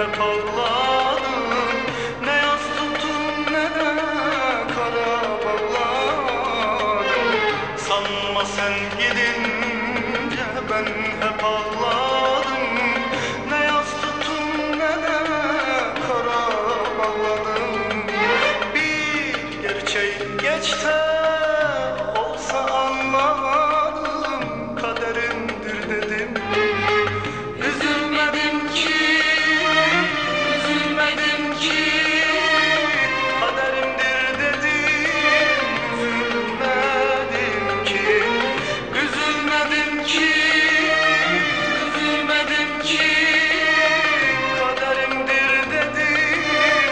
hep ağladım. Ne yas tuttum ne de kara bağladım. Sanma sen gidince ben hep ağladım. Ne yas tuttum ne de kara bağladım. Bir gerçeği geçte olsa anladım, kaderimdir dedim. Üzülmedim ki, üzülmedim ki, kaderimdir dedim. Üzülmedim ki, üzülmedim ki, üzülmedim ki, kaderimdir dedim.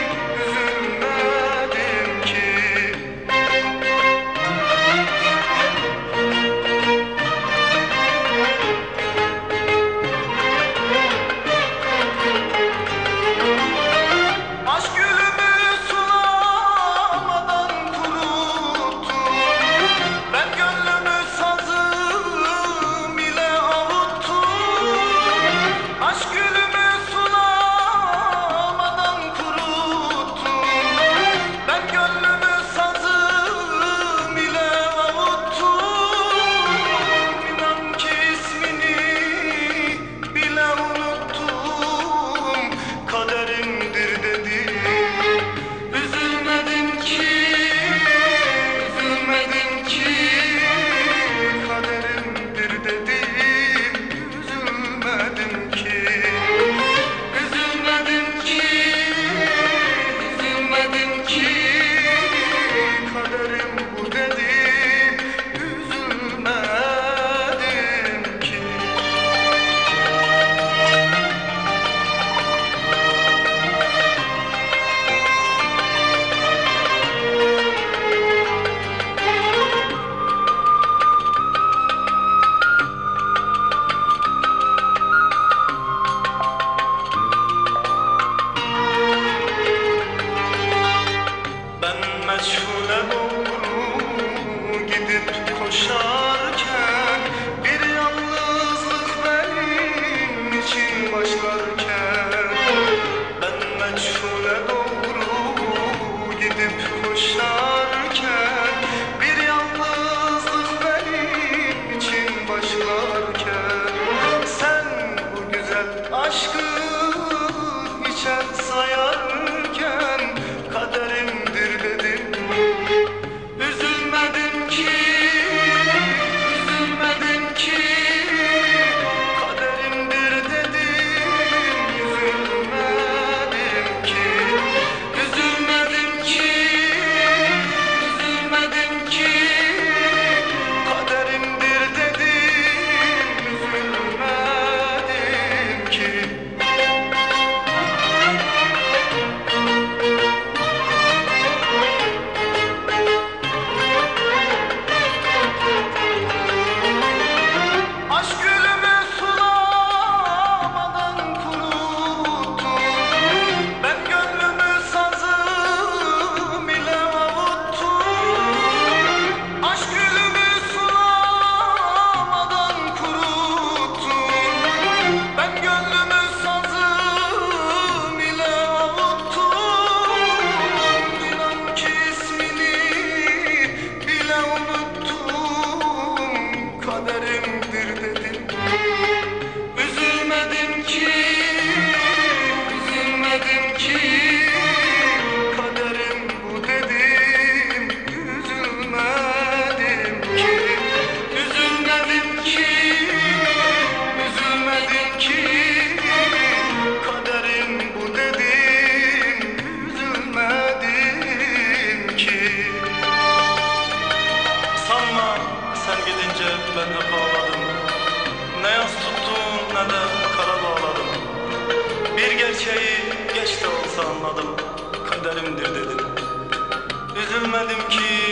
Üzülmedim ki. Aşk gülümü sulamadan kuruttum. Ben gönlümü sazım ile avuttum. Aşk gülümü sulamadan kuruttum. Ben gönlümü sazım ile avuttum. İnan ki ismini bile unuttum. Kaderimdir dedim. Üzülmedim ki, üzülmedim ki, kaderimdir dedim. Üzülmedim ki, üzülmedim ki, üzülmedim ki, kaderim bu dedim. Üzülmedim ki. Ben meçhule doğru gidip koşarken, bir yalnızlık benim için başlarken. Ben meçhule doğru gidip koşarken, bir yalnızlık benim için başlarken. Sen bu güzel aşkı içe sayarken, kaderimdir dedim. Üzülmedim ki, üzülmedim ki, kaderimdir dedim. Üzülmedim ki, üzülmedim ki, üzülmedim ki, kaderimdir dedim. Üzülmedim ki. Aşk gülümü sulamadan kuruttum. Ben gönlümü sazım ile avuttum. Aşk gülümü sulamadan kuruttum. Ben gönlümü sazım ile avuttum. İnan ki ismini bile unuttum. Kaderimdir dedim. Üzülmedim ki, üzülmedim ki, kaderim bu dedim. Üzülmedim ki, üzülmedim ki, üzülmedim ki, kaderim bu dedim. Üzülmedim ki. Sanma sen gidince ben hep ağladım. Ne yas tuttum ne de kara bağladım. Bir gerçeği geç de olsa anladım. Kaderimdir dedim. Üzülmedim ki,